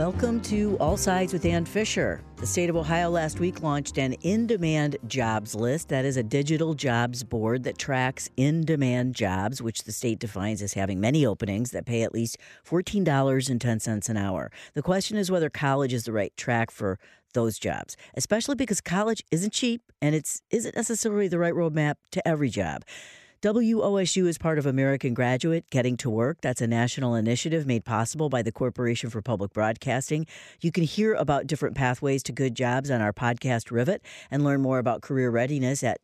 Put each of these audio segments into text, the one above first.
Welcome to All Sides with Ann Fisher. The state of Ohio last week launched an in-demand jobs list. That is a digital jobs board that tracks in-demand jobs, which the state defines as having many openings that pay at least $14.10 an hour. The question is whether college is the right track for those jobs, especially because college isn't cheap and it isn't necessarily the right roadmap to every job. WOSU is part of American Graduate Getting to Work. That's a national initiative made possible by the Corporation for Public Broadcasting. You can hear about different pathways to good jobs on our podcast Rivet and learn more about career readiness at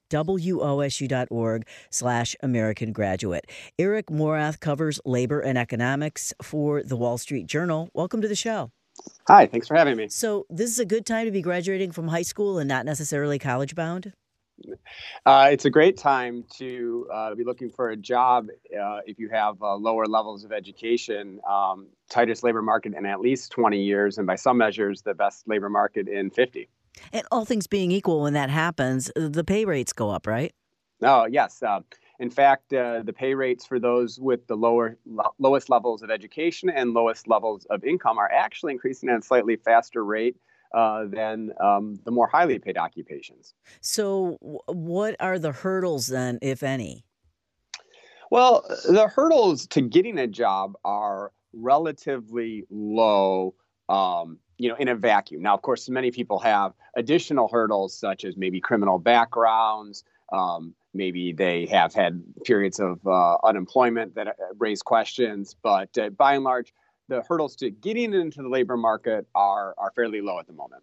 wosu.org/American Graduate. Eric Morath covers labor and economics for the Wall Street Journal. Welcome to the show. Hi, thanks for having me. So this is a good time to be graduating from high school and not necessarily college bound? It's a great time to be looking for a job if you have lower levels of education, tightest labor market in at least 20 years, and by some measures, the best labor market in 50. And all things being equal, when that happens, the pay rates go up, right? Oh, yes. In fact, the pay rates for those with the lowest levels of education and lowest levels of income are actually increasing at a slightly faster rate than the more highly paid occupations. So what are the hurdles then, if any? Well, the hurdles to getting a job are relatively low, in a vacuum. Now, of course, many people have additional hurdles, such as maybe criminal backgrounds. Maybe they have had periods of unemployment that raise questions. But by and large, the hurdles to getting into the labor market are fairly low at the moment.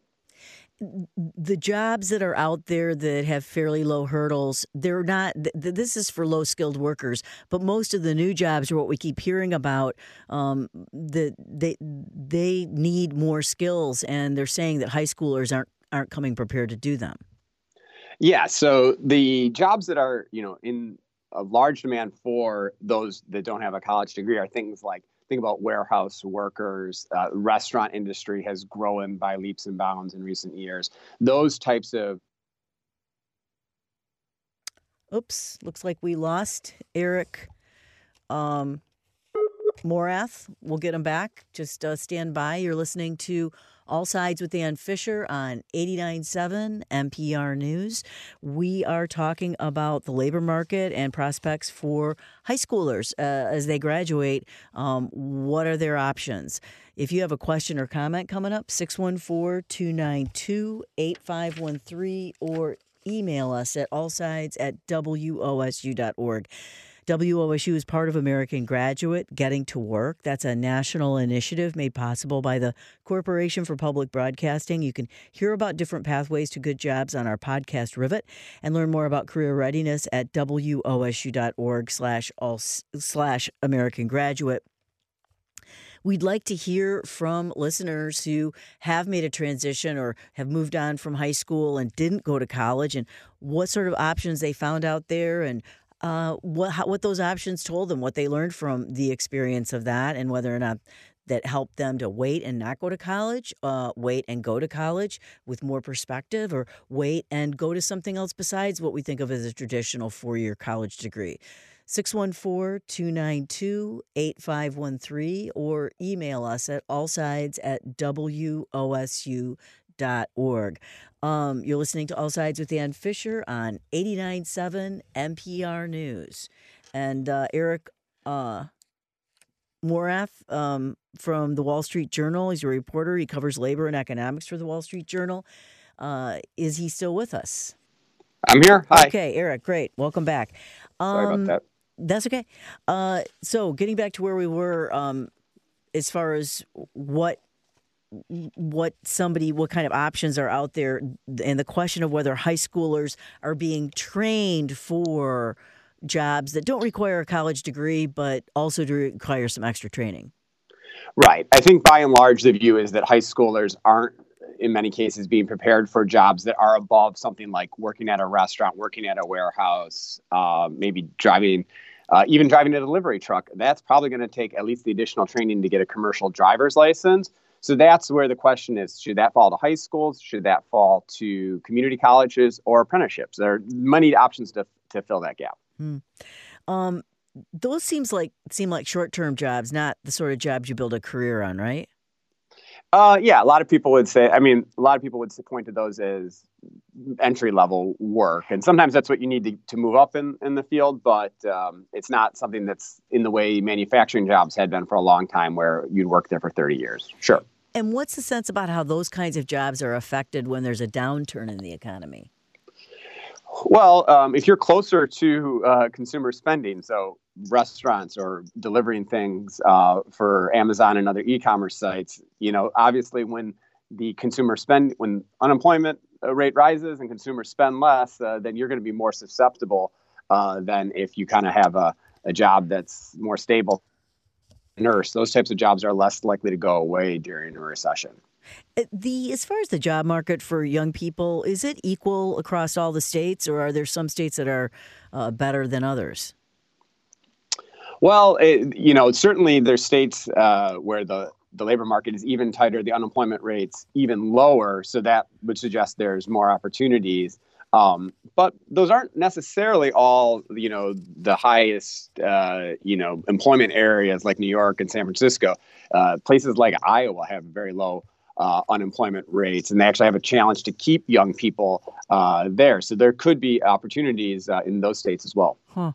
The jobs that are out there that have fairly low hurdles, they're not, this is for low-skilled workers, but most of the new jobs are what we keep hearing about, that they need more skills, and they're saying that high schoolers aren't coming prepared to do them. Yeah, so the jobs that are, in a large demand for those that don't have a college degree are things like, think about warehouse workers. Restaurant industry has grown by leaps and bounds in recent years. Those types of... Oops, looks like we lost Eric Morath. We'll get him back. Just stand by. You're listening to All Sides with Ann Fisher on 89.7 NPR News. We are talking about the labor market and prospects for high schoolers as they graduate. What are their options? If you have a question or comment coming up, 614-292-8513 or email us at allsides@wosu.org. WOSU is part of American Graduate Getting to Work. That's a national initiative made possible by the Corporation for Public Broadcasting. You can hear about different pathways to good jobs on our podcast Rivet and learn more about career readiness at wosu.org/American Graduate. We'd like to hear from listeners who have made a transition or have moved on from high school and didn't go to college, and what sort of options they found out there, and what those options told them, what they learned from the experience of that, and whether or not that helped them to wait and not go to college, wait and go to college with more perspective, or wait and go to something else besides what we think of as a traditional four-year college degree. 614-292-8513 or email us at allsides@wosu.org. You're listening to All Sides with Ann Fisher on 89.7 NPR News. And Eric Morath from the Wall Street Journal, he's a reporter. He covers labor and economics for the Wall Street Journal. Is he still with us? I'm here. Hi. Okay, Eric, great. Welcome back. Sorry about that. That's okay. So getting back to where we were, as far as what kind of options are out there, and the question of whether high schoolers are being trained for jobs that don't require a college degree, but also do require some extra training. Right. I think by and large, the view is that high schoolers aren't, in many cases, being prepared for jobs that are above something like working at a restaurant, working at a warehouse, maybe driving a delivery truck. That's probably going to take at least the additional training to get a commercial driver's license. So that's where the question is, should that fall to high schools? Should that fall to community colleges or apprenticeships? There are many options to fill that gap. Those seem like short-term jobs, not the sort of jobs you build a career on, right? Yeah, a lot of people would say. I mean, a lot of people would point to those as entry level work, and sometimes that's what you need to move up in the field. But it's not something that's in the way manufacturing jobs had been for a long time, where you'd work there for 30 years. Sure. And what's the sense about how those kinds of jobs are affected when there's a downturn in the economy? Well, if you're closer to consumer spending, so restaurants or delivering things for Amazon and other e-commerce sites, obviously when when unemployment rate rises and consumers spend less, then you're going to be more susceptible than if you kind of have a job that's more stable. Nurse, those types of jobs are less likely to go away during a recession. As far as the job market for young people, is it equal across all the states, or are there some states that are better than others? Well, certainly there's states where the labor market is even tighter, the unemployment rate's even lower, so that would suggest there's more opportunities. But those aren't necessarily all, the highest, employment areas like New York and San Francisco. Places like Iowa have very low unemployment rates, and they actually have a challenge to keep young people there. So there could be opportunities in those states as well. Huh.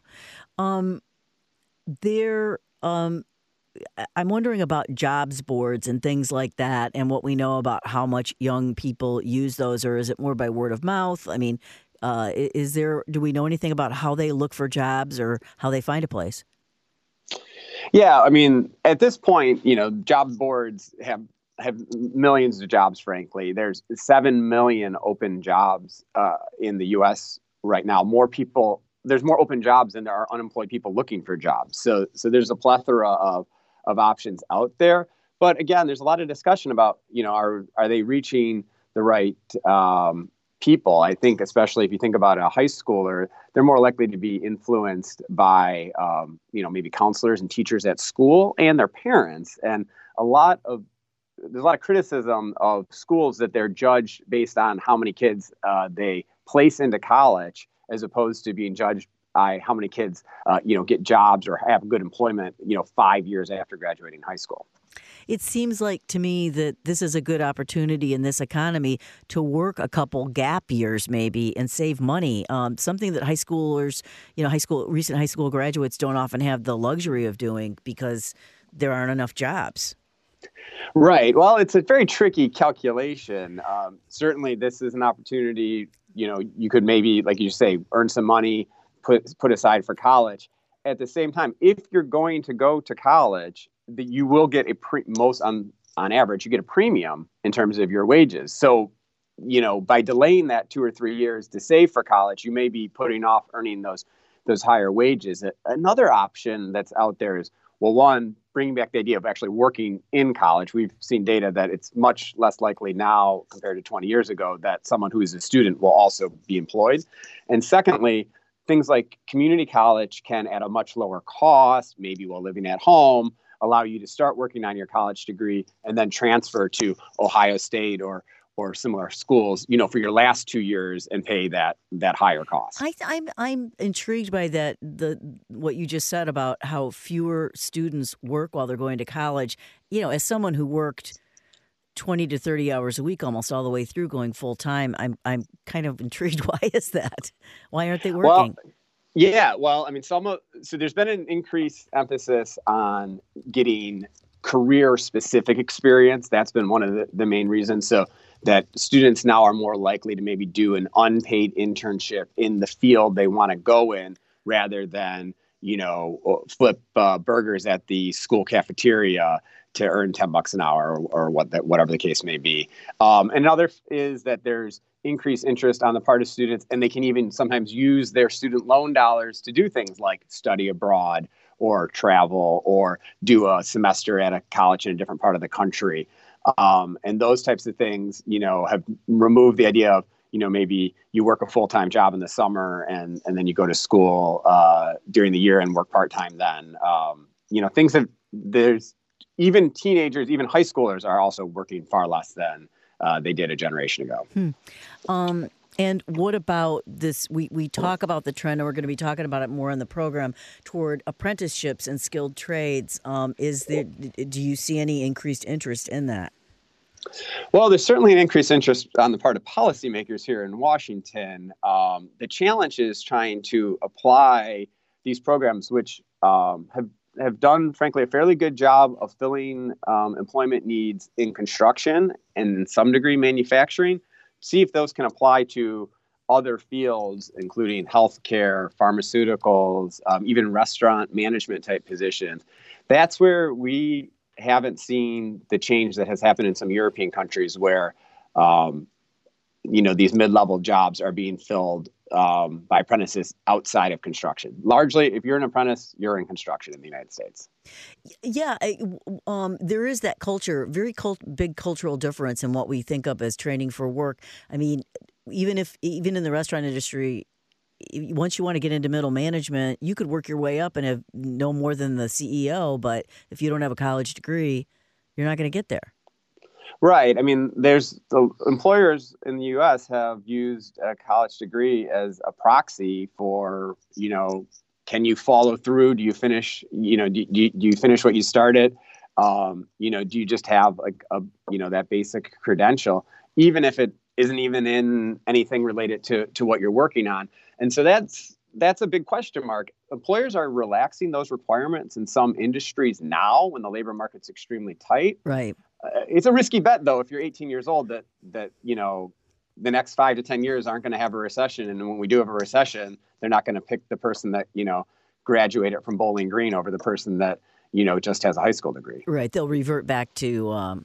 I'm wondering about jobs boards and things like that, and what we know about how much young people use those, or is it more by word of mouth? I mean, do we know anything about how they look for jobs or how they find a place? Yeah, I mean, at this point, job boards have millions of jobs, frankly. There's 7 million open jobs in the U.S. right now. There's more open jobs than there are unemployed people looking for jobs. So there's a plethora of options out there. But again, there's a lot of discussion about, are they reaching the right people? I think, especially if you think about a high schooler, they're more likely to be influenced by, maybe counselors and teachers at school and their parents. And there's a lot of criticism of schools that they're judged based on how many kids they place into college, as opposed to being judged by how many kids, get jobs or have good employment, 5 years after graduating high school. It seems like to me that this is a good opportunity in this economy to work a couple gap years maybe and save money. Something that recent high school graduates don't often have the luxury of doing because there aren't enough jobs. Right. Well, it's a very tricky calculation. Certainly, this is an opportunity. You could maybe, like you say, earn some money, put aside for college. At the same time, if you're going to go to college, that you will get on average, you get a premium in terms of your wages. So, by delaying that 2 or 3 years to save for college, you may be putting off earning those higher wages. Another option that's out there is, well, one, bringing back the idea of actually working in college. We've seen data that it's much less likely now compared to 20 years ago that someone who is a student will also be employed. And secondly, things like community college can, at a much lower cost, maybe while living at home, allow you to start working on your college degree and then transfer to Ohio State or similar schools, for your last 2 years and pay that higher cost. I'm intrigued by that. What you just said about how fewer students work while they're going to college. As someone who worked 20 to 30 hours a week almost all the way through going full time, I'm kind of intrigued. Why is that? Why aren't they working? Well, I mean, so there's been an increased emphasis on getting career-specific experience. That's been one of the main reasons. So that students now are more likely to maybe do an unpaid internship in the field they want to go in, rather than, flip burgers at the school cafeteria to earn $10 an hour or whatever the case may be. And another is that there's increased interest on the part of students, and they can even sometimes use their student loan dollars to do things like study abroad or travel or do a semester at a college in a different part of the country. And those types of things, have removed the idea of, maybe you work a full-time job in the summer and then you go to school during the year and work part-time then. Things that there's even teenagers, even high schoolers are also working far less than they did a generation ago. And what about this? We talk about the trend, and we're going to be talking about it more in the program, toward apprenticeships and skilled trades. Do you see any increased interest in that? Well, there's certainly an increased interest on the part of policymakers here in Washington. The challenge is trying to apply these programs, which have done, frankly, a fairly good job of filling employment needs in construction and in some degree manufacturing. See if those can apply to other fields, including healthcare, pharmaceuticals, even restaurant management type positions. That's where we haven't seen the change that has happened in some European countries where, these mid-level jobs are being filled by apprentices outside of construction. Largely, if you're an apprentice, you're in construction in the United States. Yeah, there is that culture, big cultural difference in what we think of as training for work. I mean, even in the restaurant industry, once you want to get into middle management, you could work your way up and have no more than the CEO. But if you don't have a college degree, you're not going to get there. Right. I mean, there's the employers in the U.S. have used a college degree as a proxy for, can you follow through? Do you finish? Do you finish what you started? Do you just have that basic credential, even if it isn't even in anything related to what you're working on? And so that's a big question mark. Employers are relaxing those requirements in some industries now when the labor market's extremely tight. Right. It's a risky bet, though, if you're 18 years old, that the next 5 to 10 years aren't going to have a recession. And when we do have a recession, they're not going to pick the person that, graduated from Bowling Green over the person that, just has a high school degree. Right. They'll revert back to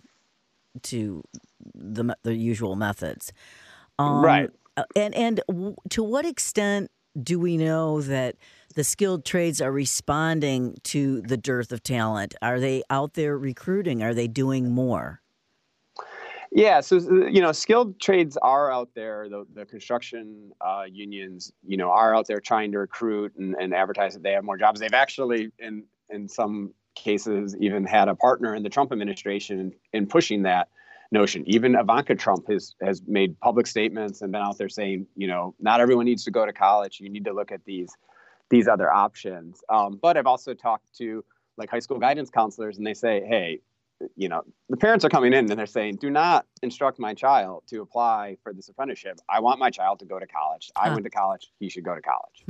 the usual methods. Right. And to what extent do we know that the skilled trades are responding to the dearth of talent? Are they out there recruiting? Are they doing more? Yeah, so skilled trades are out there. The construction unions, are out there trying to recruit and advertise that they have more jobs. They've actually, in some cases, even had a partner in the Trump administration in pushing that notion. Even Ivanka Trump has made public statements and been out there saying, not everyone needs to go to college. You need to look at these other options. But I've also talked to high school guidance counselors, and they say, hey, the parents are coming in and they're saying, do not instruct my child to apply for this apprenticeship. I want my child to go to college. I went to college. He should go to college.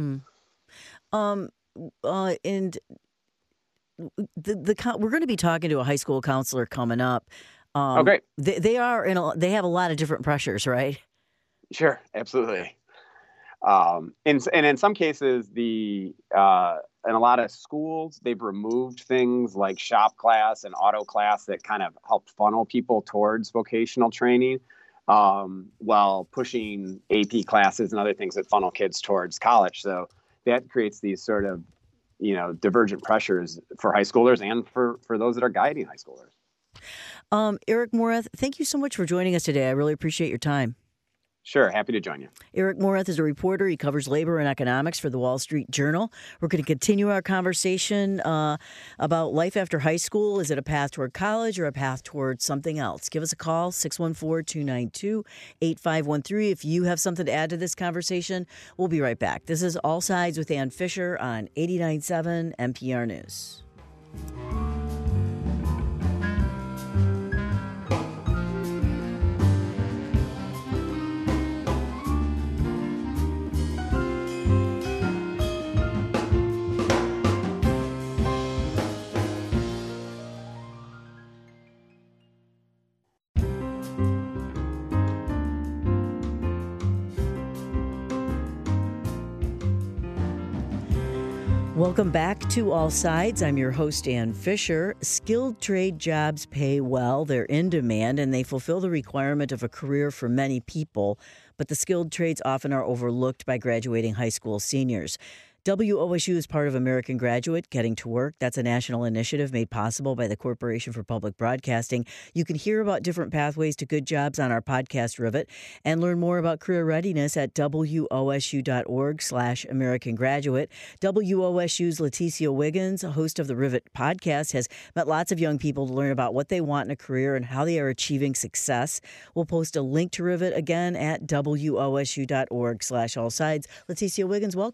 And we're going to be talking to a high school counselor coming up. Great. They have a lot of different pressures, right? Sure, absolutely. And in some cases, in a lot of schools, they've removed things like shop class and auto class that kind of help funnel people towards vocational training, while pushing AP classes and other things that funnel kids towards college. So that creates these sort of, divergent pressures for high schoolers and for those that are guiding high schoolers. Eric Morath, thank you so much for joining us today. I really appreciate your time. Sure. Happy to join you. Eric Morath is a reporter. He covers labor and economics for the Wall Street Journal. We're going to continue our conversation about life after high school. Is it a path toward college or a path toward something else? Give us a call, 614-292-8513. If you have something to add to this conversation, we'll be right back. This is All Sides with Ann Fisher on 89.7 NPR News. Welcome back to All Sides. I'm your host, Ann Fisher. Skilled trade jobs pay well, they're in demand, and they fulfill the requirement of a career for many people. But the skilled trades often are overlooked by graduating high school seniors. WOSU is part of American Graduate Getting to Work. That's a national initiative made possible by the Corporation for Public Broadcasting. You can hear about different pathways to good jobs on our podcast, Rivet, and learn more about career readiness at wosu.org/American Graduate. WOSU's Leticia Wiggins, host of the Rivet podcast, has met lots of young people to learn about what they want in a career and how they are achieving success. We'll post a link to Rivet again at wosu.org/allsides. Leticia Wiggins, welcome.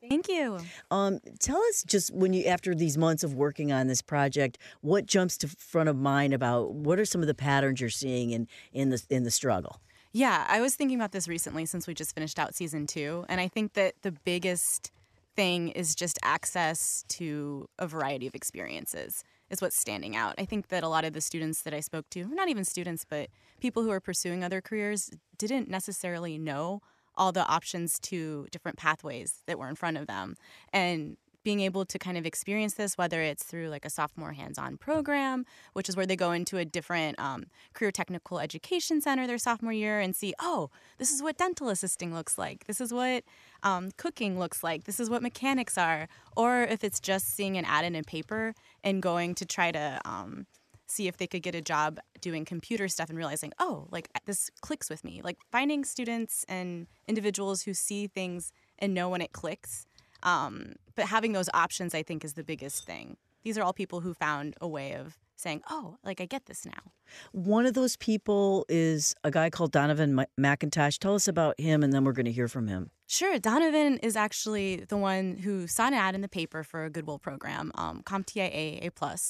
Thank you. Tell us just after these months of working on this project, what jumps to front of mind about what are some of the patterns you're seeing in the struggle? Yeah, I was thinking about this recently since we just finished out season 2, and I think that the biggest thing is just access to a variety of experiences is what's standing out. I think that a lot of the students that I spoke to, not even students, but people who are pursuing other careers, didn't necessarily know all the options to different pathways that were in front of them. And being able to kind of experience this, whether it's through like a sophomore hands-on program, which is where they go into a different career technical education center their sophomore year and see, oh, this is what dental assisting looks like. This is what cooking looks like. This is what mechanics are. Or if it's just seeing an ad in a paper and going to try to see if they could get a job doing computer stuff and realizing, oh, like this clicks with me. Like finding students and individuals who see things and know when it clicks. But having those options, I think, is the biggest thing. These are all people who found a way of saying, oh, like I get this now. One of those people is a guy called Donovan McIntosh. Tell us about him, and then we're going to hear from him. Sure. Donovan is actually the one who saw an ad in the paper for a Goodwill program, CompTIA A+.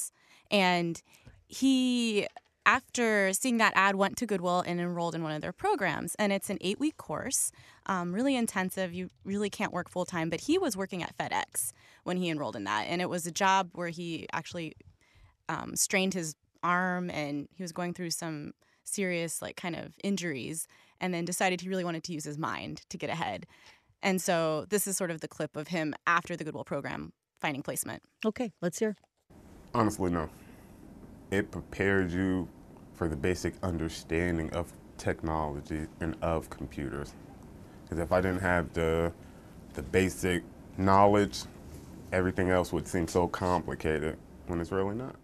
And he, after seeing that ad, went to Goodwill and enrolled in one of their programs. And it's an 8-week course, really intensive. You really can't work full time. But he was working at FedEx when he enrolled in that. And it was a job where he actually strained his arm and he was going through some serious like kind of injuries and then decided he really wanted to use his mind to get ahead. And so this is sort of the clip of him after the Goodwill program finding placement. Okay, let's hear. Honestly, no. It prepares you for the basic understanding of technology and of computers. Because if I didn't have the basic knowledge, everything else would seem so complicated when it's really not.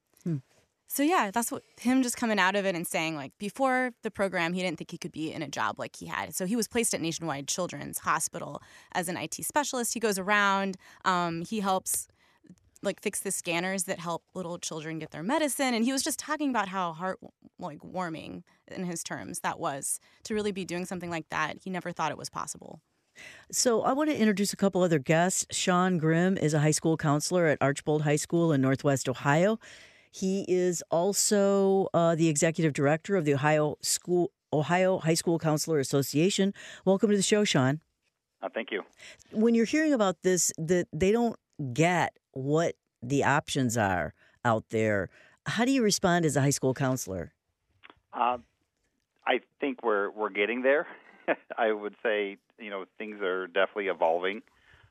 So yeah, that's what him just coming out of it and saying like before the program, he didn't think he could be in a job like he had. So he was placed at Nationwide Children's Hospital as an IT specialist. He goes around, he helps like fix the scanners that help little children get their medicine. And he was just talking about how warming in his terms that was to really be doing something like that. He never thought it was possible. So I want to introduce a couple other guests. Sean Grimm is a high school counselor at Archbold High School in Northwest Ohio. He is also the executive director of the Ohio High School Counselor Association. Welcome to the show, Sean. Thank you. When you're hearing about this, they don't get what the options are out there. How do you respond as a high school counselor? I think we're getting there. I would say, things are definitely evolving.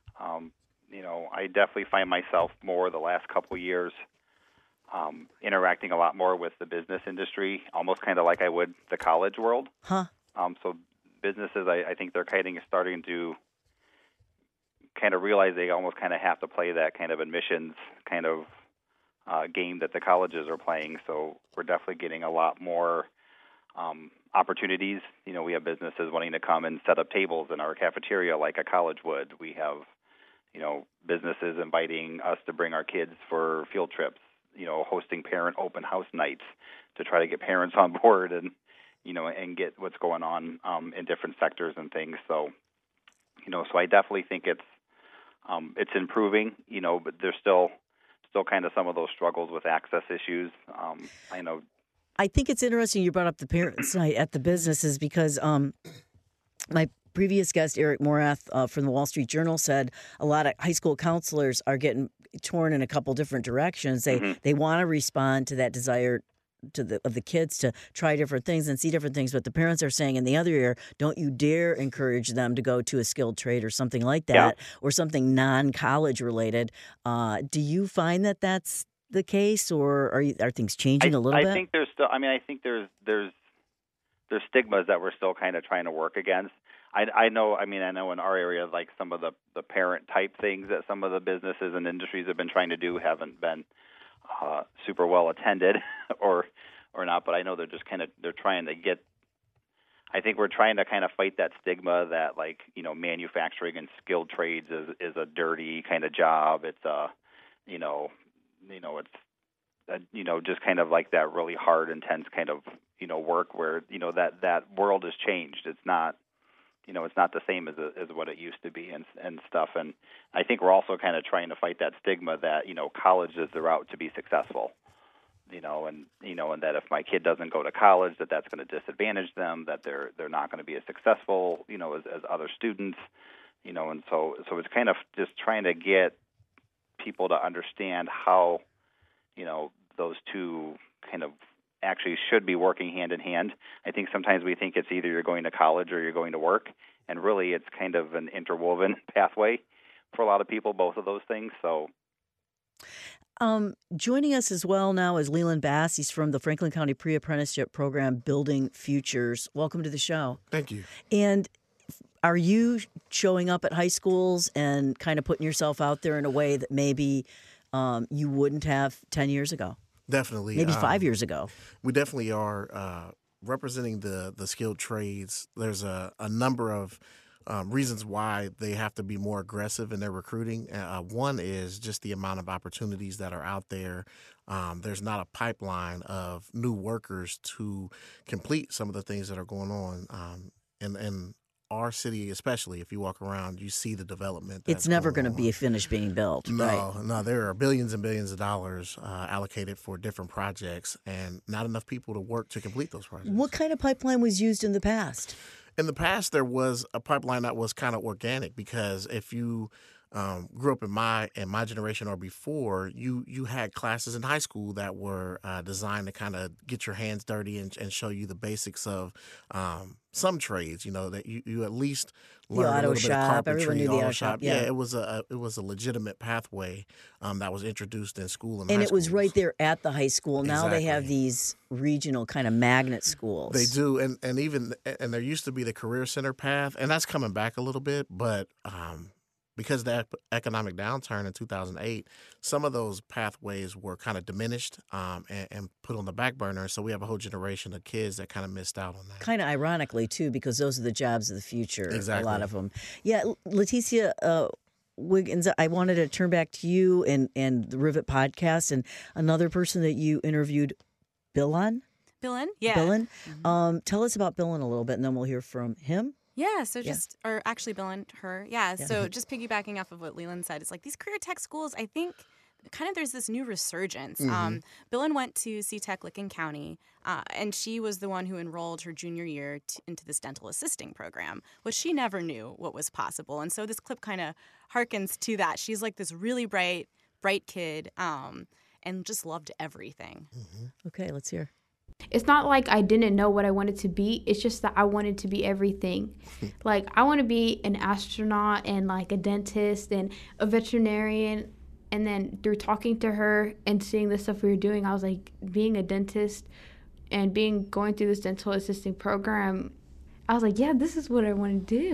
I definitely find myself more the last couple of years interacting a lot more with the business industry, almost kind of like I would the college world. Huh. So businesses, I think they're starting to kind of realize they almost kind of have to play that kind of admissions kind of game that the colleges are playing. So we're definitely getting a lot more opportunities. We have businesses wanting to come and set up tables in our cafeteria like a college would. We have, businesses inviting us to bring our kids for field trips, hosting parent open house nights to try to get parents on board and, and get what's going on in different sectors and things. So, so I definitely think it's improving, but there's still kind of some of those struggles with access issues. I know. I think it's interesting you brought up the parents' night at the businesses because my previous guest, Eric Morath from the Wall Street Journal, said a lot of high school counselors are getting torn in a couple different directions. They want to respond to that desire of the kids to try different things and see different things, but the parents are saying in the other ear, don't you dare encourage them to go to a skilled trade or something like that, or something non-college related. Do you find that that's the case, or are things changing a little bit? I think there's still. I think there's stigmas that we're still kind of trying to work against. I know in our area, like some of the parent type things that some of the businesses and industries have been trying to do haven't been super well attended or not. But I know they're trying to get. I think we're trying to kind of fight that stigma that manufacturing and skilled trades is a dirty kind of job. It's it's just kind of like that really hard, intense kind of work where that world has changed. It's not it's not the same as what it used to be and stuff. And I think we're also kind of trying to fight that stigma that, college is the route to be successful. And that if my kid doesn't go to college, that's going to disadvantage them, that they're not going to be as successful, as other students, and so it's kind of just trying to get people to understand how, those two kind of actually should be working hand in hand. I think sometimes we think it's either you're going to college or you're going to work, and really it's kind of an interwoven pathway for a lot of people, both of those things. So. Joining us as well now is Leland Bass. He's from the Franklin County Pre-Apprenticeship Program, Building Futures. Welcome to the show. Thank you. And are you showing up at high schools and kind of putting yourself out there in a way that maybe you wouldn't have 10 years ago? Definitely. Maybe 5 years ago. We definitely are representing the skilled trades. There's a number of reasons why they have to be more aggressive in their recruiting. One is just the amount of opportunities that are out there. There's not a pipeline of new workers to complete some of the things that are going on. And our city, especially, if you walk around, you see the development. It's never going to be finished being built. No, there are billions and billions of dollars allocated for different projects and not enough people to work to complete those projects. What kind of pipeline was used in the past? In the past, there was a pipeline that was kind of organic because if you grew up in my generation or before, you had classes in high school that were designed to kind of get your hands dirty and show you the basics of some trades. That you at least learn a little bit of carpentry, the auto shop. Yeah, it was a legitimate pathway that was introduced in school and it was right there at the high school. Now Exactly. they have these regional kind of magnet schools. They do, and there used to be the Career Center path, and that's coming back a little bit, but because of the economic downturn in 2008, some of those pathways were kind of diminished and put on the back burner. So we have a whole generation of kids that kind of missed out on that. Kind of ironically, too, because those are the jobs of the future, Exactly. a lot of them. Yeah, Leticia Wiggins, I wanted to turn back to you and the Rivet podcast and another person that you interviewed, Billon? Yeah. Billon? Tell us about Billon a little bit, and then we'll hear from him. Yeah, or actually Bill and her. Yeah, so just piggybacking off of what Leland said, it's like these career tech schools, I think kind of there's this new resurgence. Billon went to C-Tech Licking County, and she was the one who enrolled her junior year into this dental assisting program, which she never knew what was possible. And so this clip kind of harkens to that. She's like this really bright kid and just loved everything. Okay, let's hear. It's not like I didn't know what I wanted to be. It's just that I wanted to be everything. Like, I want to be an astronaut and, like, a dentist and a veterinarian. And then through talking to her and seeing the stuff we were doing, I was like, being a dentist and going through this dental assisting program, I was like, yeah, this is what I want to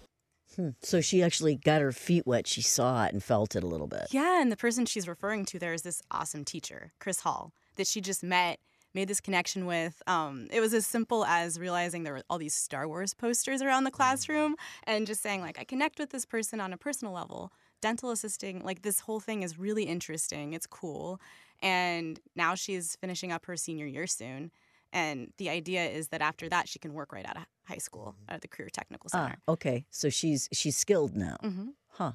do. So she actually got her feet wet. She saw it and felt it a little bit. Yeah, and the person she's referring to there is this awesome teacher, Chris Hall, that she just made this connection with. It was as simple as realizing there were all these Star Wars posters around the classroom and just saying, like, I connect with this person on a personal level. Dental assisting, like, this whole thing is really interesting. It's cool. And now she's finishing up her senior year soon. And the idea is that after that, she can work right out of high school at the Career Technical Center. Okay. So she's skilled now. Mm-hmm. Huh.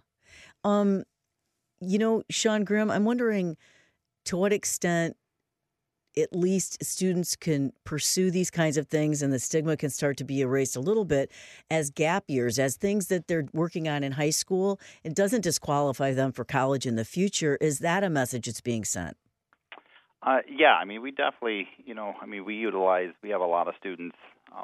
Sean Grimm, I'm wondering to what extent at least students can pursue these kinds of things and the stigma can start to be erased a little bit as gap years, as things that they're working on in high school. It doesn't disqualify them for college in the future. Is that a message that's being sent? Yeah, I mean, we definitely, we have a lot of students,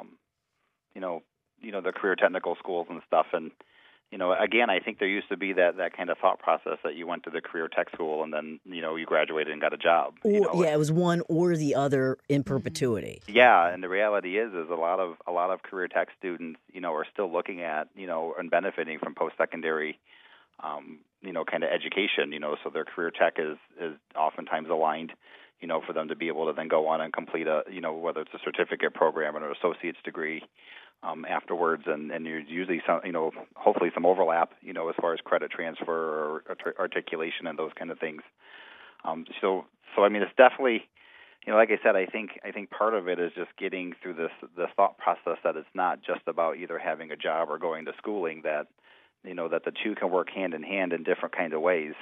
the career technical schools and stuff. And, again, I think there used to be that kind of thought process that you went to the career tech school and then, you graduated and got a job. It was one or the other in perpetuity. Yeah, and the reality is a lot of career tech students, are still looking at, and benefiting from post-secondary, kind of education, so their career tech is oftentimes aligned, for them to be able to then go on and complete a, whether it's a certificate program or an associate's degree afterwards, and there's usually some, hopefully some overlap, as far as credit transfer or articulation and those kind of things. So I mean, it's definitely, like I said, I think part of it is just getting through the thought process that it's not just about either having a job or going to schooling. That that the two can work hand in hand in different kind of ways.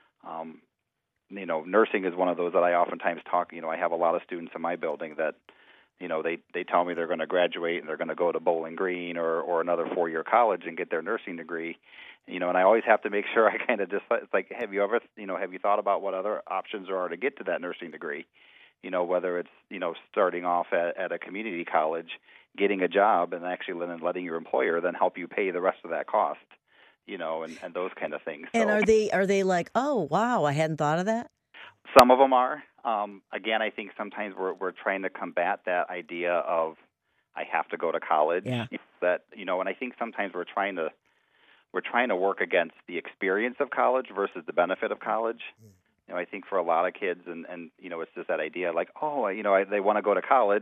Nursing is one of those that I oftentimes talk. I have a lot of students in my building that they tell me they're going to graduate and they're going to go to Bowling Green or another 4-year college and get their nursing degree. And I always have to make sure I kind of just, it's like, have you thought about what other options there are to get to that nursing degree? Whether it's, starting off at a community college, getting a job, and actually letting your employer then help you pay the rest of that cost, and those kind of things. And So, are they like, oh, wow, I hadn't thought of that? some of them are. Again, I think sometimes we're trying to combat that idea of I have to go to college. Yeah. And I think sometimes we're trying to work against the experience of college versus the benefit of college. I think for a lot of kids, and it's just that idea like, they want to go to college,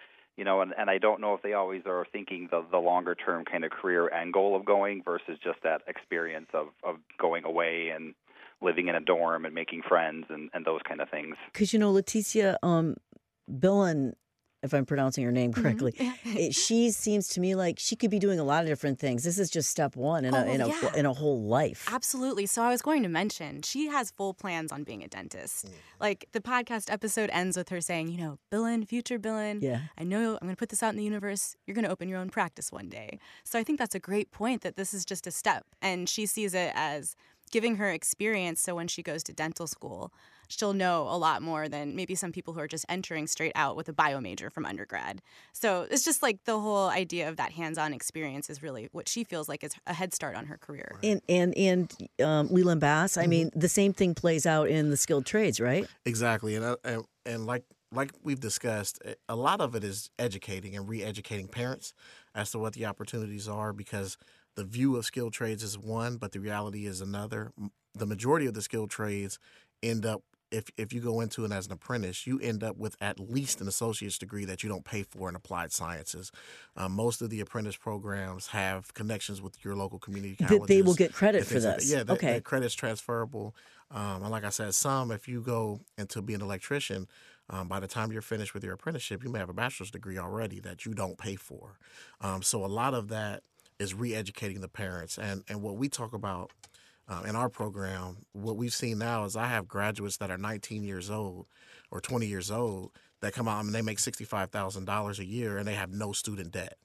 and I don't know if they always are thinking the longer term kind of career end goal of going versus just that experience of going away and living in a dorm and making friends and those kind of things. Because, Leticia Billen, if I'm pronouncing her name correctly, she seems to me like she could be doing a lot of different things. This is just step one in a whole life. Absolutely. So I was going to mention, she has full plans on being a dentist. Like the podcast episode ends with her saying, Billen, future Billen, I know I'm going to put this out in the universe. You're going to open your own practice one day. So I think that's a great point that this is just a step. And she sees it as giving her experience so when she goes to dental school, she'll know a lot more than maybe some people who are just entering straight out with a bio major from undergrad. So it's just like the whole idea of that hands-on experience is really what she feels like is a head start on her career. And Leland Bass, I mean, the same thing plays out in the skilled trades, right? Exactly. And like we've discussed, a lot of it is educating and re-educating parents as to what the opportunities are, because the view of skilled trades is one, but the reality is another. The majority of the skilled trades end up, if you go into it as an apprentice, you end up with at least an associate's degree that you don't pay for in applied sciences. Most of the apprentice programs have connections with your local community colleges. They will get credit for this. The credit's transferable. And like I said, if you go into being an electrician, by the time you're finished with your apprenticeship, you may have a bachelor's degree already that you don't pay for. So a lot of that is re-educating the parents. And what we talk about in our program, what we've seen now is I have graduates that are 19 years old or 20 years old that come out and they make $65,000 a year and they have no student debt.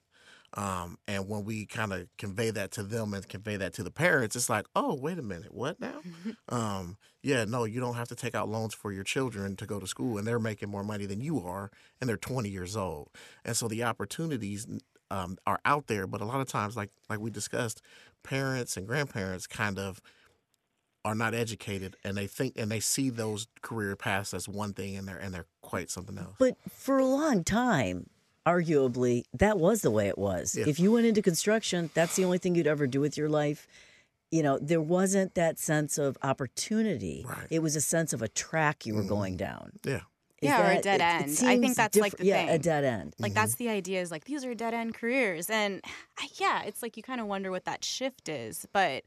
And when we kind of convey that to them and convey that to the parents, it's like, oh, wait a minute, what now? No, you don't have to take out loans for your children to go to school, and they're making more money than you are, and they're 20 years old. And so the opportunities are out there, but a lot of times, like we discussed, parents and grandparents kind of are not educated, and they think and they see those career paths as one thing, and they're quite something else. But for a long time, arguably, that was the way it was. Yeah. If you went into construction, that's the only thing you'd ever do with your life. There wasn't that sense of opportunity. Right. It was a sense of a track you were going down. Yeah. Or a dead end. I think that's like the thing. Yeah, a dead end. Like that's the idea is like these are dead end careers. And it's like you kind of wonder what that shift is. But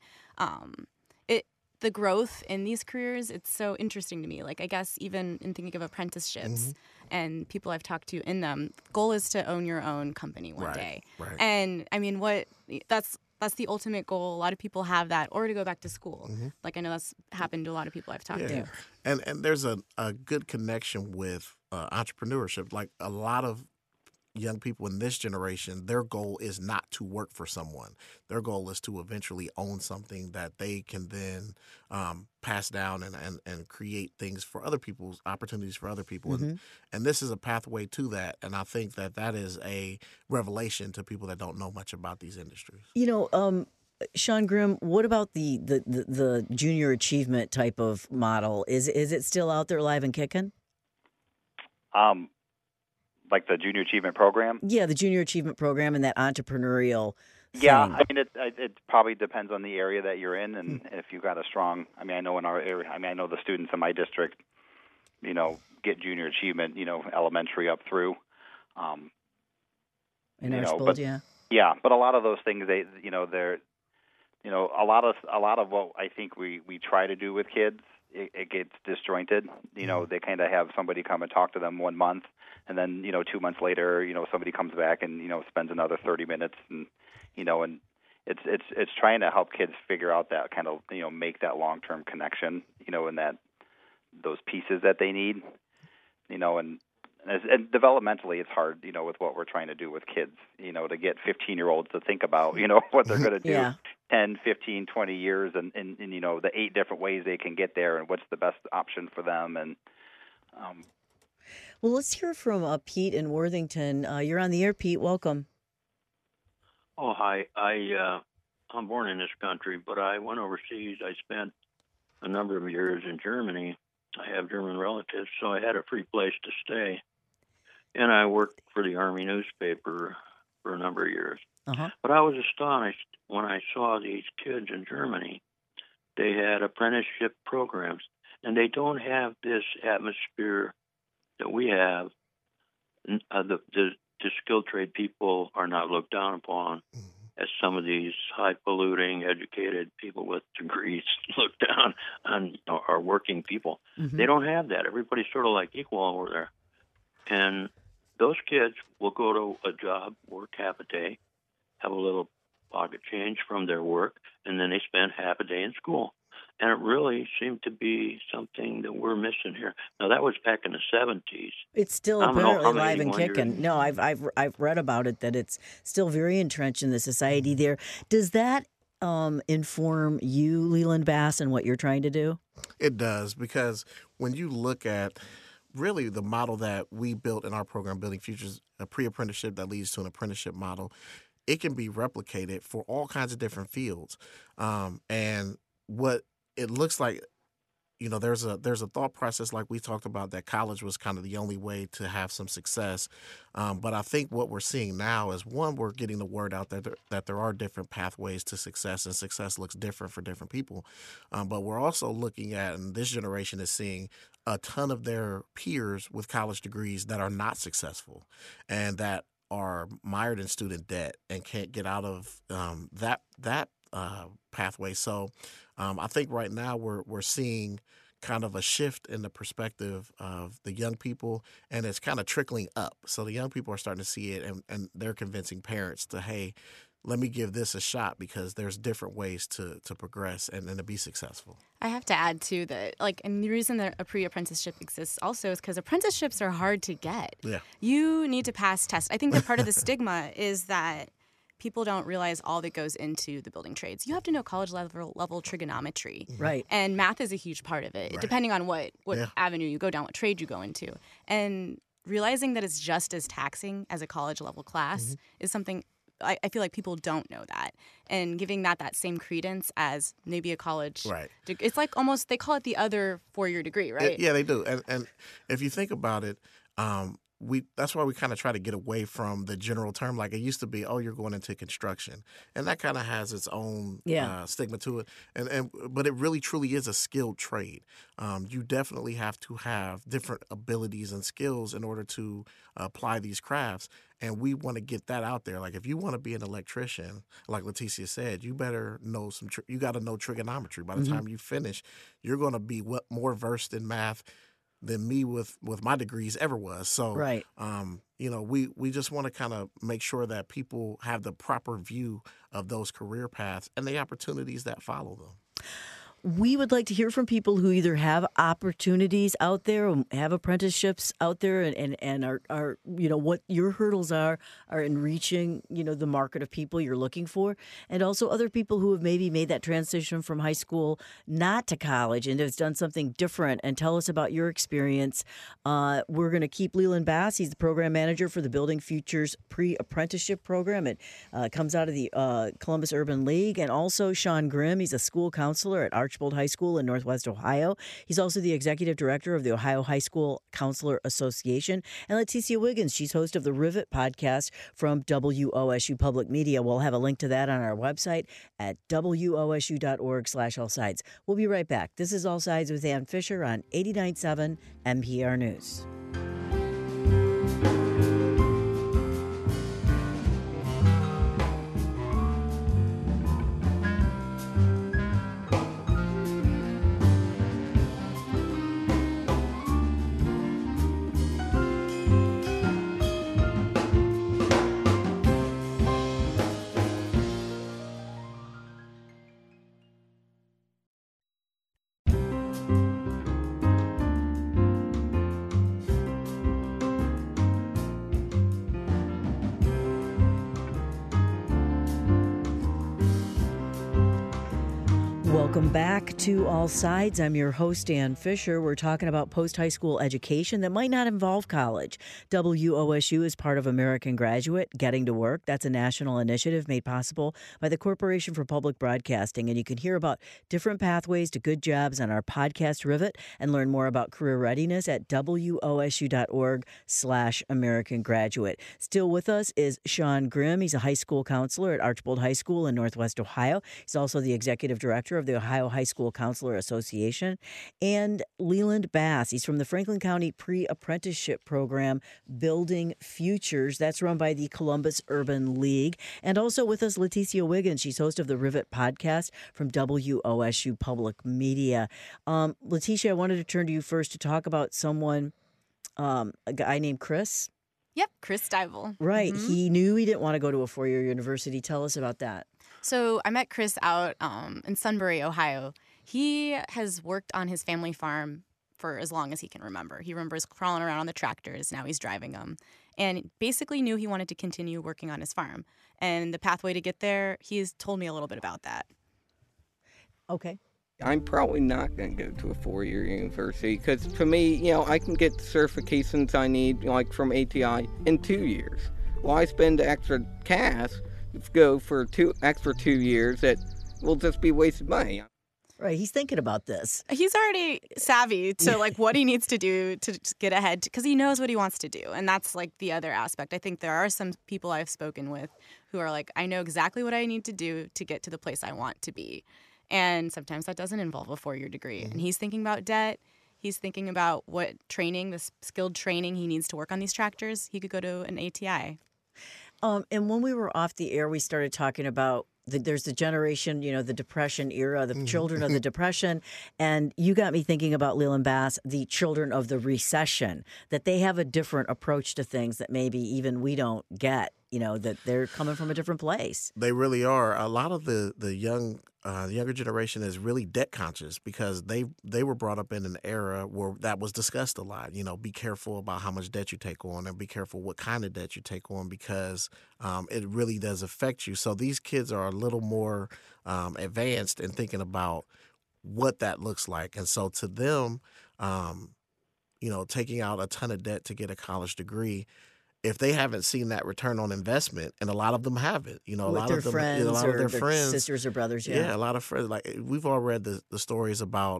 the growth in these careers, it's so interesting to me. Like I guess even in thinking of apprenticeships and people I've talked to in them, goal is to own your own company one day. Right. And I mean, that's the ultimate goal. A lot of people have that, or to go back to school. Like I know that's happened to a lot of people I've talked to. And there's a good connection with entrepreneurship. Like a lot of young people in this generation, their goal is not to work for someone. Their goal is to eventually own something that they can then pass down and create things for other people's opportunities for other people. And this is a pathway to that. And I think that is a revelation to people that don't know much about these industries. Sean Grimm, what about the junior achievement type of model? Is it still out there alive and kicking? Like the Junior Achievement Program? Yeah, the Junior Achievement Program and that entrepreneurial thing. Yeah, I mean, it probably depends on the area that you're in, and if you've got a strong. I mean, I know in our area. I mean, I know the students in my district, get Junior Achievement, elementary up through. In Archbold, yeah. Yeah, but a lot of those things, they're, a lot of what I think we try to do with kids it gets disjointed. They kind of have somebody come and talk to them 1 month, and then 2 months later, somebody comes back and spends another 30 minutes, and and it's trying to help kids figure out that kind of make that long-term connection, and that those pieces that they need, and developmentally it's hard, with what we're trying to do with kids, to get 15-year-olds to think about, what they're going to do 10, 15, 20 years and the 8 different ways they can get there and what's the best option for them. And well, let's hear from Pete in Worthington. You're on the air, Pete. Welcome. Oh, hi. I'm born in this country, but I went overseas. I spent a number of years in Germany. I have German relatives, so I had a free place to stay. And I worked for the Army newspaper for a number of years. Uh-huh. But I was astonished when I saw these kids in Germany. They had apprenticeship programs, and they don't have this atmosphere that we have. The skilled trade people are not looked down upon as some of these high-polluting, educated people with degrees look down on our working people. Mm-hmm. They don't have that. Everybody's sort of like equal over there. And those kids will go to a job, work half a day, have a little pocket change from their work, and then they spend half a day in school. And it really seemed to be something that we're missing here. Now, that was back in the 70s. It's still apparently alive and kicking. No, I've read about it, that it's still very entrenched in the society there. Does that inform you, Leland Bass, and what you're trying to do? It does, because when you look at really the model that we built in our program, Building Futures, a pre-apprenticeship that leads to an apprenticeship model, it can be replicated for all kinds of different fields. And what it looks like, there's a thought process like we talked about, that college was kind of the only way to have some success. But I think what we're seeing now is, one, we're getting the word out there that there are different pathways to success, and success looks different for different people. But we're also looking at, and this generation is seeing, a ton of their peers with college degrees that are not successful and that are mired in student debt and can't get out of that pathway. So I think right now we're seeing kind of a shift in the perspective of the young people, and it's kind of trickling up. So the young people are starting to see it, and they're convincing parents to, hey, let me give this a shot, because there's different ways to progress and to be successful. I have to add, too, that, and the reason that a pre-apprenticeship exists also is because apprenticeships are hard to get. Yeah. You need to pass tests. I think that part of the stigma is that people don't realize all that goes into the building trades. You have to know college level trigonometry. Right. And math is a huge part of it, depending on what avenue you go down, what trade you go into. And realizing that it's just as taxing as a college level class is something I feel like people don't know that. And giving that same credence as maybe a college degree. It's like almost, they call it the other 4-year degree, right? Yeah, they do. And if you think about it, that's why we kind of try to get away from the general term. Like, it used to be, oh, you're going into construction, and that kind of has its own stigma to it. But it really truly is a skilled trade. You definitely have to have different abilities and skills in order to apply these crafts. And we want to get that out there. Like, if you want to be an electrician, like Leticia said, you better know you got to know trigonometry. By the time you finish, you're going to be more versed in math than me with my degrees ever was. So, we just want to kind of make sure that people have the proper view of those career paths and the opportunities that follow them. We would like to hear from people who either have opportunities out there, or have apprenticeships out there, and are what your hurdles are in reaching the market of people you're looking for, and also other people who have maybe made that transition from high school not to college and has done something different. And tell us about your experience. We're going to keep Leland Bass. He's the program manager for the Building Futures Pre-Apprenticeship Program. It comes out of the Columbus Urban League, and also Sean Grimm. He's a school counselor at Archbold High School in Northwest Ohio. He's also the executive director of the Ohio High School Counselor Association. And Leticia Wiggins, she's host of the Rivet podcast from WOSU Public Media. We'll have a link to that on our website at wosu.org/allsides. We'll be right back. This is All Sides with Ann Fisher on 89.7 NPR News. Welcome back to All Sides. I'm your host, Dan Fisher. We're talking about post-high school education that might not involve college. WOSU is part of American Graduate, Getting to Work. That's a national initiative made possible by the Corporation for Public Broadcasting. And you can hear about different pathways to good jobs on our podcast Rivet and learn more about career readiness at wosu.org/American Graduate. Still with us is Sean Grimm. He's a high school counselor at Archbold High School in Northwest Ohio. He's also the executive director of the Ohio High School Counselor Association. And Leland Bass. He's from the Franklin County Pre-Apprenticeship Program, Building Futures. That's run by the Columbus Urban League. And also with us, Leticia Wiggins. She's host of the Rivet podcast from WOSU Public Media. Leticia, I wanted to turn to you first to talk about someone, a guy named Chris. Yep, Chris Stivel. Right. Mm-hmm. He knew he didn't want to go to a four-year university. Tell us about that. So I met Chris out in Sunbury, Ohio. He has worked on his family farm for as long as he can remember. He remembers crawling around on the tractors. Now he's driving them. And basically knew he wanted to continue working on his farm. And the pathway to get there, he's told me a little bit about that. Okay. I'm probably not going to go to a four-year university because, to me, I can get the certifications I need, like from ATI, in 2 years. Why spend extra cash to go for extra 2 years that will just be wasted money? Right, he's thinking about this. He's already savvy to what he needs to do to get ahead because he knows what he wants to do, and that's the other aspect. I think there are some people I've spoken with who are like, I know exactly what I need to do to get to the place I want to be. And sometimes that doesn't involve a four-year degree. Mm-hmm. And he's thinking about debt. He's thinking about what training, the skilled training he needs to work on these tractors. He could go to an ATI. And when we were off the air, we started talking about there's the generation, the Depression era, the children of the Depression. And you got me thinking about Leland Bass, the children of the recession, that they have a different approach to things that maybe even we don't get, that they're coming from a different place. They really are. A lot of the younger generation is really debt conscious because they were brought up in an era where that was discussed a lot. Be careful about how much debt you take on and be careful what kind of debt you take on because it really does affect you. So these kids are a little more advanced in thinking about what that looks like. And so to them, taking out a ton of debt to get a college degree, if they haven't seen that return on investment, and a lot of them haven't, a lot of them, friends, a lot of their friends, sisters or brothers, a lot of friends. Like we've all read the stories about,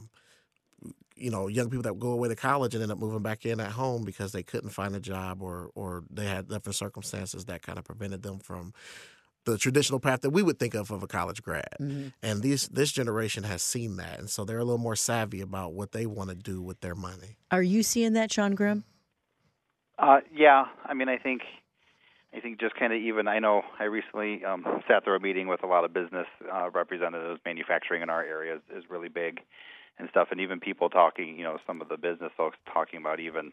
young people that go away to college and end up moving back in at home because they couldn't find a job or they had different circumstances that kind of prevented them from the traditional path that we would think of a college grad. Mm-hmm. And this generation has seen that, and so they're a little more savvy about what they want to do with their money. Are you seeing that, Sean Grimm? Yeah, I mean, I think just kind of even, I know I recently sat through a meeting with a lot of business representatives. Manufacturing in our area is really big and stuff, and even people talking, some of the business folks talking about even,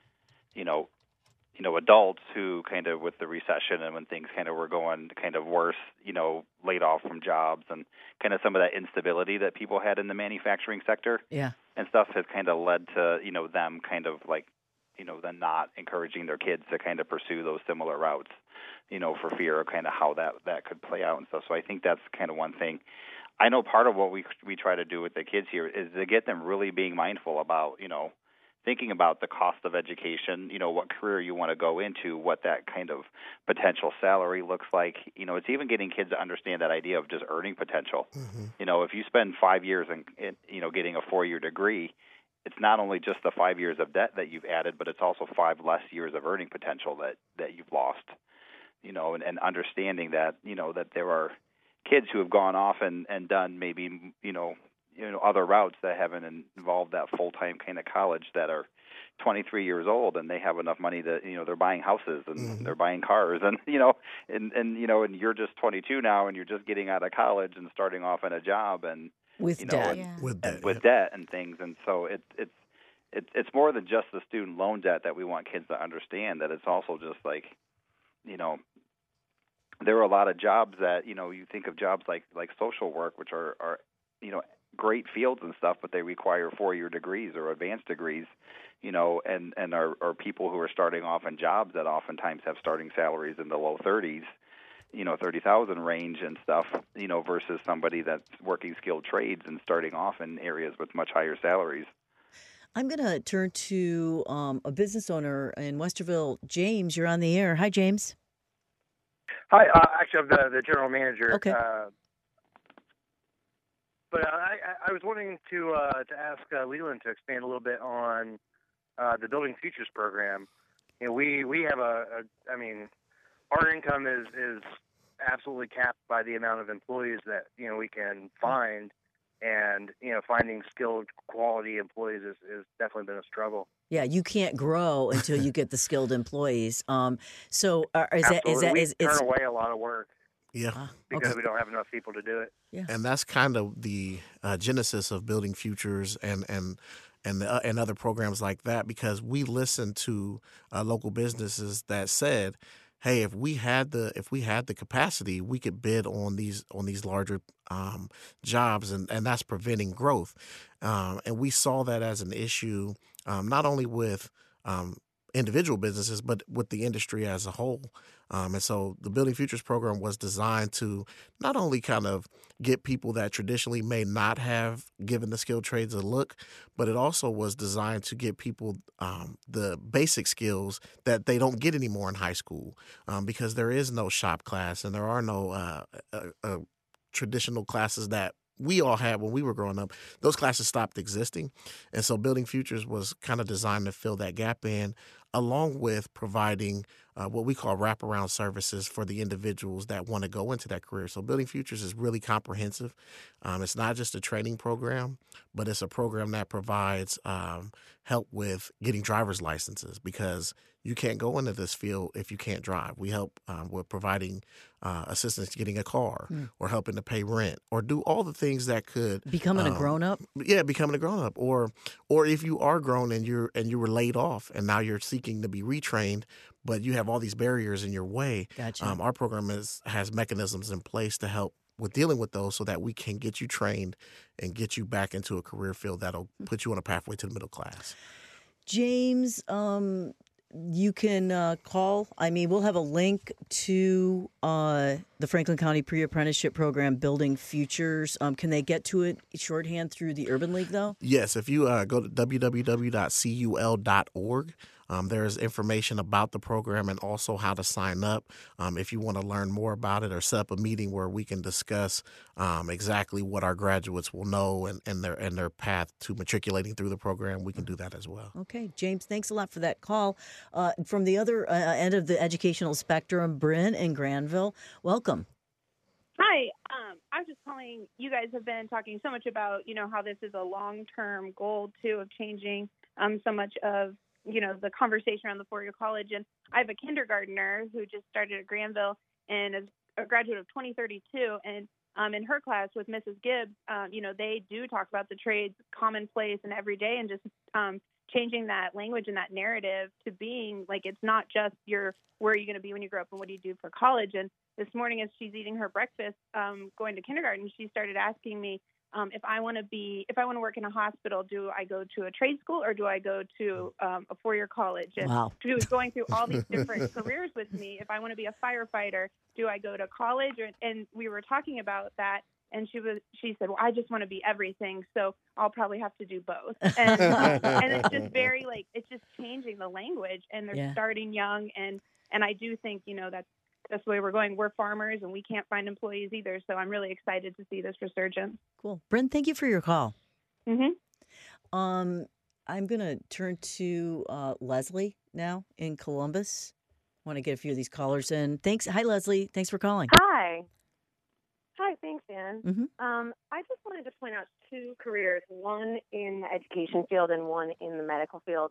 adults who kind of with the recession and when things kind of were going kind of worse, laid off from jobs and kind of some of that instability that people had in the manufacturing sector and stuff has kind of led to, them kind of then not encouraging their kids to kind of pursue those similar routes, for fear of kind of how that could play out and stuff. So I think that's kind of one thing. I know part of what we try to do with the kids here is to get them really being mindful about, thinking about the cost of education, what career you want to go into, what that kind of potential salary looks like. It's even getting kids to understand that idea of just earning potential. Mm-hmm. If you spend 5 years in getting a 4-year degree, it's not only just the 5 years of debt that you've added, but it's also 5 less years of earning potential that you've lost, and understanding that, that there are kids who have gone off and done maybe, other routes that haven't involved that full-time kind of college that are 23 years old and they have enough money that, they're buying houses and they're buying cars and, and you're just 22 now and you're just getting out of college and starting off in a job and, with debt, with debt and things, and so it's more than just the student loan debt that we want kids to understand. That it's also just there are a lot of jobs that you think of jobs like social work, which are great fields and stuff, but they require 4-year degrees or advanced degrees, and are people who are starting off in jobs that oftentimes have starting salaries in the low 30s. 30,000 range and stuff, versus somebody that's working skilled trades and starting off in areas with much higher salaries. I'm going to turn to a business owner in Westerville. James, you're on the air. Hi, James. Hi, actually, I'm the general manager. Okay. But I was wanting to ask Leland to expand a little bit on the Building Futures program. We have our income is absolutely capped by the amount of employees that we can find, and finding skilled quality employees is definitely been a struggle. Yeah, you can't grow until you get the skilled employees. So We turn away a lot of work. Yeah. Because we don't have enough people to do it. Yeah. And that's kind of the genesis of Building Futures and other programs like that, because we listened to local businesses that said, hey, if we had the capacity, we could bid on these larger jobs, and that's preventing growth. And we saw that as an issue, not only with individual businesses, but with the industry as a whole. And so the Building Futures program was designed to not only kind of get people that traditionally may not have given the skilled trades a look, but it also was designed to get people the basic skills that they don't get anymore in high school, because there is no shop class and there are no traditional classes that we all had when we were growing up. Those classes stopped existing. And so Building Futures was kind of designed to fill that gap in, along with providing what we call wraparound services for the individuals that want to go into that career. So Building Futures is really comprehensive. It's not just a training program, but it's a program that provides help with getting driver's licenses, because you can't go into this field if you can't drive. We help with providing assistance getting a car, or helping to pay rent, or do all the things that could becoming a grown-up. Yeah, becoming a grown-up, or if you are grown and you were laid off and now you're seeking to be retrained, but you have all these barriers in your way. Gotcha. Our program has mechanisms in place to help with dealing with those, so that we can get you trained and get you back into a career field that'll put you on a pathway to the middle class. James, you can call. We'll have a link to the Franklin County Pre-Apprenticeship Program, Building Futures. Can they get to it shorthand through the Urban League, though? Yes. If you go to www.cul.org, there's information about the program and also how to sign up. If you want to learn more about it or set up a meeting where we can discuss exactly what our graduates will know and their path to matriculating through the program, we can do that as well. Okay, James, thanks a lot for that call. From the other end of the educational spectrum, Bryn in Granville, welcome. Hi, I was just calling. You guys have been talking so much about, how this is a long-term goal, too, of changing so much of, the conversation around the four-year college. And I have a kindergartner who just started at Granville and is a graduate of 2032. And in her class with Mrs. Gibbs, they do talk about the trades commonplace and every day, and just changing that language and that narrative to being like, it's not just where are you going to be when you grow up and what do you do for college. And this morning, as she's eating her breakfast, going to kindergarten, she started asking me if I want to work in a hospital, do I go to a trade school or do I go to a four-year college? And wow. She was going through all these different careers with me. If I want to be a firefighter, do I go to college? And we were talking about that. And she said, well, I just want to be everything, so I'll probably have to do both. And, and it's just very it's just changing the language, and they're starting young. And I do think, that's the way we're going. We're farmers, and we can't find employees either. So I'm really excited to see this resurgence. Cool. Bryn, thank you for your call. Mm-hmm. I'm going to turn to Leslie now in Columbus. Want to get a few of these callers in. Thanks. Hi, Leslie. Thanks for calling. Hi, thanks, Ann. Mm-hmm. I just wanted to point out two careers, one in the education field and one in the medical field,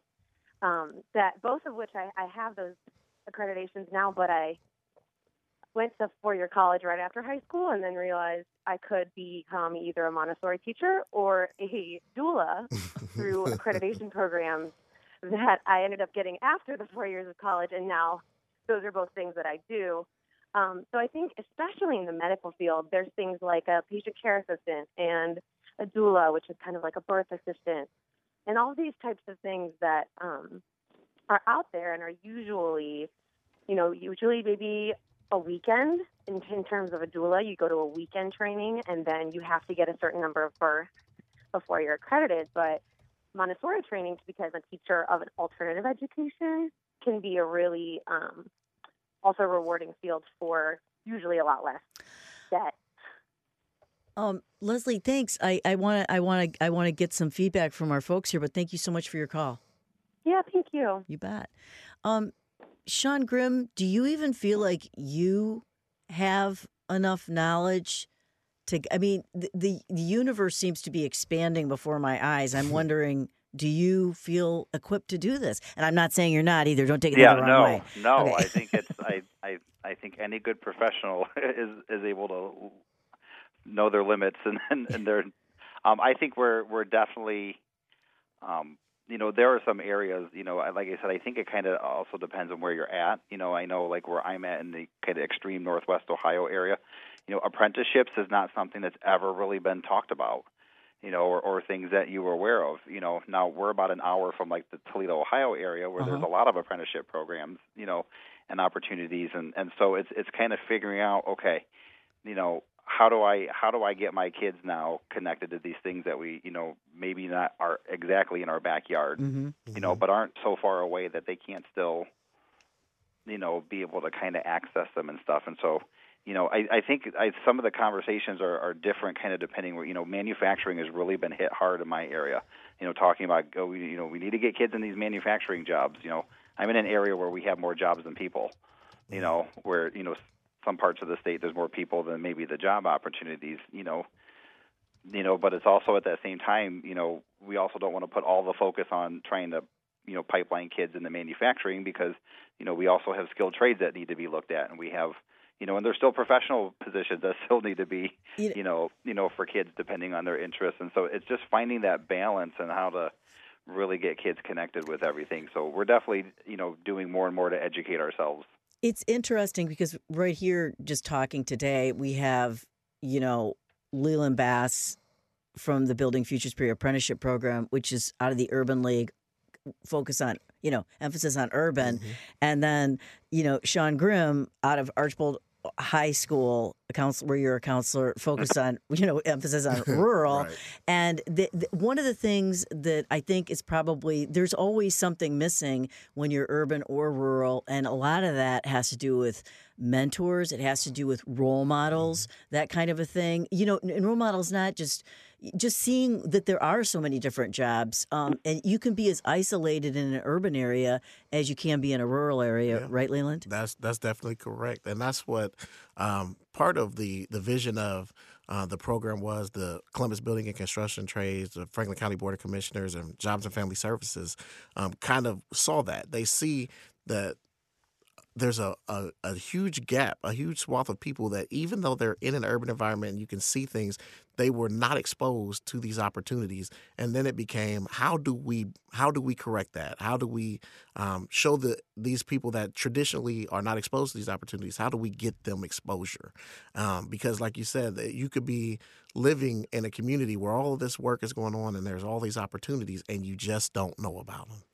that both of which I have those accreditations now, but I went to four-year college right after high school and then realized I could become either a Montessori teacher or a doula through accreditation programs that I ended up getting after the 4 years of college, and now those are both things that I do. So I think especially in the medical field, there's things like a patient care assistant and a doula, which is kind of like a birth assistant, and all these types of things that are out there and are usually maybe a weekend. In terms of a doula, you go to a weekend training, and then you have to get a certain number of births before you're accredited. But Montessori training to become a teacher of an alternative education can be a really also rewarding field for usually a lot less debt. Leslie, thanks. I want to get some feedback from our folks here, but thank you so much for your call. Yeah, thank you. You bet. Sean Grimm, do you even feel like you have enough knowledge to? I mean, the universe seems to be expanding before my eyes. I'm wondering, do you feel equipped to do this? And I'm not saying you're not either. Don't take it the wrong way. No. Okay. I think it's I think any good professional is able to know their limits and their. I think we're definitely. There are some areas, like I said, I think it kind of also depends on where you're at. I know like where I'm at in the kind of extreme Northwest Ohio area, apprenticeships is not something that's ever really been talked about, or things that you were aware of. Now we're about an hour from like the Toledo, Ohio area where there's a lot of apprenticeship programs, and opportunities. And so it's kind of figuring out, okay, how do I get my kids now connected to these things that we, maybe not are exactly in our backyard, but aren't so far away that they can't still, be able to kind of access them and stuff. And so, I think some of the conversations are different kind of depending where, manufacturing has really been hit hard in my area, talking about, we need to get kids in these manufacturing jobs. I'm in an area where we have more jobs than people, where, some parts of the state there's more people than maybe the job opportunities, but it's also at that same time, we also don't want to put all the focus on trying to, pipeline kids into manufacturing because, we also have skilled trades that need to be looked at, and we have, and there's still professional positions that still need to be, for kids depending on their interests. And so it's just finding that balance and how to really get kids connected with everything. So we're definitely, doing more and more to educate ourselves. It's interesting because right here, just talking today, we have, Leland Bass from the Building Futures Pre-Apprenticeship Program, which is out of the Urban League, focus on, emphasis on urban. And then, Sean Grimm out of Archbold High School, where you're a counselor, focused on, emphasis on rural. Right. And one of the things that I think is probably, there's always something missing when you're urban or rural. And a lot of that has to do with mentors. It has to do with role models, that kind of a thing. And role models, not just seeing that there are so many different jobs. And you can be as isolated in an urban area as you can be in a rural area, right, Leland? That's definitely correct. And that's what part of the vision of the program was. The Columbus Building and Construction Trades, the Franklin County Board of Commissioners, and Jobs and Family Services kind of saw that. They see that there's a huge gap, a huge swath of people that even though they're in an urban environment and you can see things, they were not exposed to these opportunities. And then it became, how do we correct that? How do we show these people that traditionally are not exposed to these opportunities, how do we get them exposure? Because like you said, you could be living in a community where all of this work is going on and there's all these opportunities and you just don't know about them.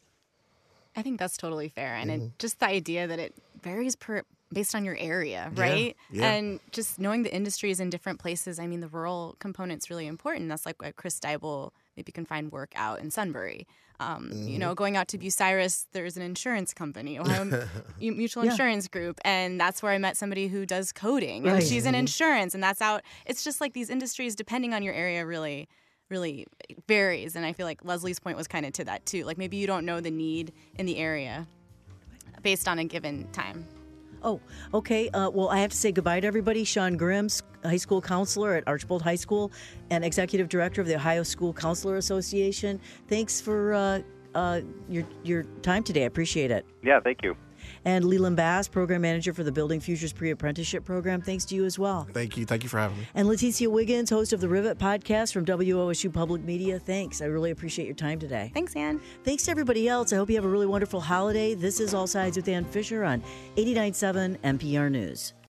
I think that's totally fair. And just the idea that it varies based on your area, right? Yeah. And just knowing the industries in different places. I mean, the rural component's really important. That's like why Chris Steibel maybe can find work out in Sunbury. Going out to Bucyrus, there's an insurance company, Ohio Mutual Insurance Group, and that's where I met somebody who does coding, and she's in insurance, and that's out. It's just like these industries, depending on your area, really varies. And I feel like Leslie's point was kind of to that too. Like maybe you don't know the need in the area based on a given time. Oh, okay. Well, I have to say goodbye to everybody. Sean Grimm, high school counselor at Archbold High School and executive director of the Ohio School Counselor Association. Thanks for your time today. I appreciate it. Yeah, thank you. And Leland Bass, program manager for the Building Futures Pre-Apprenticeship Program. Thanks to you as well. Thank you. Thank you for having me. And Leticia Wiggins, host of the Rivet podcast from WOSU Public Media. Thanks. I really appreciate your time today. Thanks, Ann. Thanks to everybody else. I hope you have a really wonderful holiday. This is All Sides with Ann Fisher on 89.7 NPR News.